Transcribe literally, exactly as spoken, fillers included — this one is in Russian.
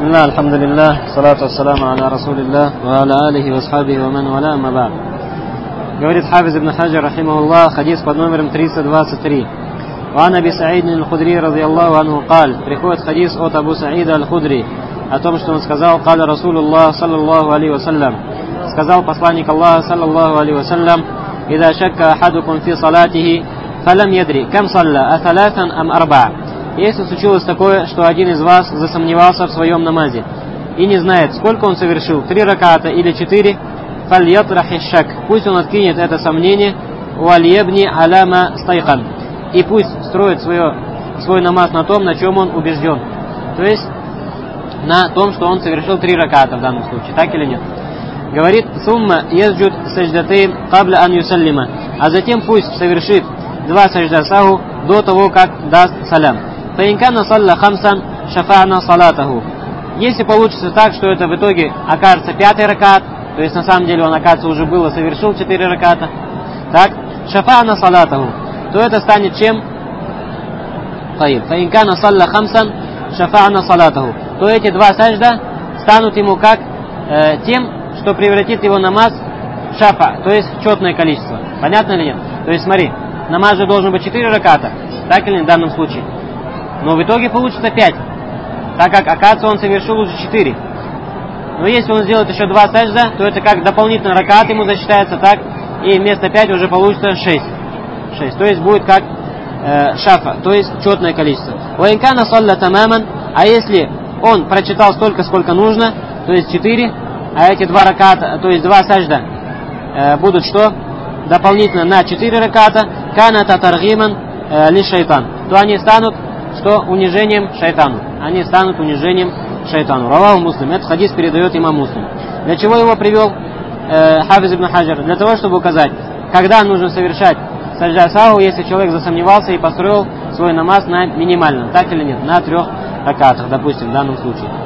Бисмилlah, альхамдулиллах, салату ассаламу аля расулиллах, ва аля алихи ва асхабихи ва ман валя, амма ба'д. Говорит Хафиз ибн Хаджар, рахимахуллах, хадис под номером триста двадцать три. Ва ан Аби Саид аль-Худри, радiyallahu анху, каль. Приходит хадис от Абу Саида аль-Худри о том, что он сказал: каля Расулуллах, саллаллаху алейхи ва саллям. Сказал посланник Аллаха, саллаллаху алейхи ва саллям: ида шакка ахадукум фи салатихи, фалям ядри, кам салля, аталатан ам арба. Если случилось такое, что один из вас засомневался в своем намазе и не знает, сколько он совершил, три раката или четыре, фальятрахи шак, пусть он откинет это сомнение, вальебни аляма стайхан, и пусть строит свое, свой намаз на том, на чем он убежден. То есть на том, что он совершил три раката в данном случае, так или нет. Говорит: сумма язджуд саждатейн кабля ан юсаллима, а затем пусть совершит два сажда саху до того, как даст салям. Фаинкана салла хамсан шафана салатаху. Если получится так, что это в итоге окажется пятый ракат, то есть на самом деле он, окажется, уже было совершил четыре раката, так, шафана салатаху, то это станет чем? Фаинкана салла хамсан шафана салатаху, то эти два сажда станут ему как э, тем, что превратит его намаз в шафа, то есть в четное количество. Понятно или нет? То есть смотри, намаз же должен быть четыре раката, так или нет в данном случае? Но в итоге получится пять, так как, оказывается, он совершил уже четыре. Но если он сделает еще два сажда, то это как дополнительный ракат ему засчитается, так, и вместо пять уже получится шесть. шесть. То есть будет как э, шафа, то есть четное количество. Ваинкана салля тамаман, а если он прочитал столько, сколько нужно, то есть четыре, а эти два раката, то есть два сажда э, будут что? Дополнительно на четыре раката, кана татаргиман э, ли шайтан, то они станут что? Унижением шайтану. Они станут унижением шайтану. Раваху Муслим. Этот хадис передает имам Муслим. Для чего его привел э, Хафиз ибн Хаджар? Для того, чтобы указать, когда нужно совершать саджда саху, если человек засомневался и построил свой намаз на минимальном, так или нет, на трех ракатах, допустим, в данном случае.